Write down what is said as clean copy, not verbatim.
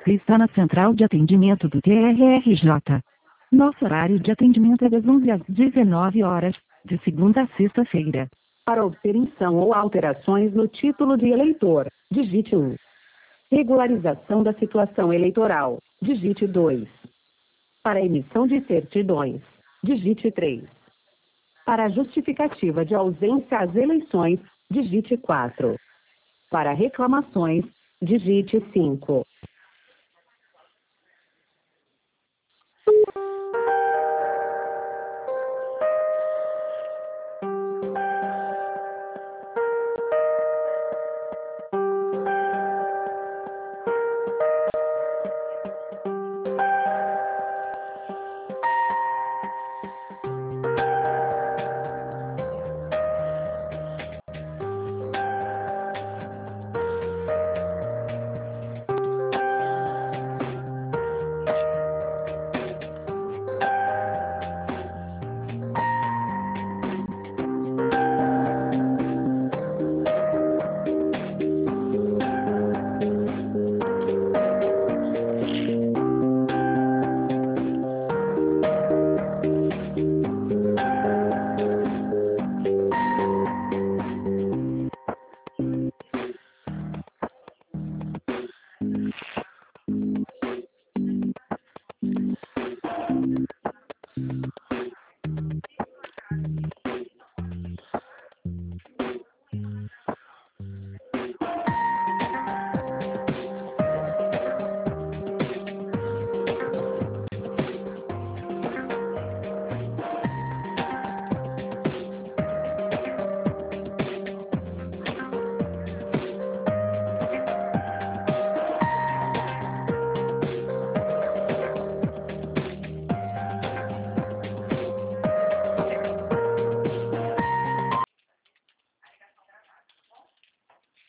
Você está na central de atendimento do TRRJ. Nosso horário de atendimento é das 11 às 19 horas, de segunda a sexta-feira. Para obtenção ou alterações no título de eleitor, digite 1. Regularização da situação eleitoral, digite 2. Para emissão de certidões, digite 3. Para justificativa de ausência às eleições, digite 4. Para reclamações, digite 5.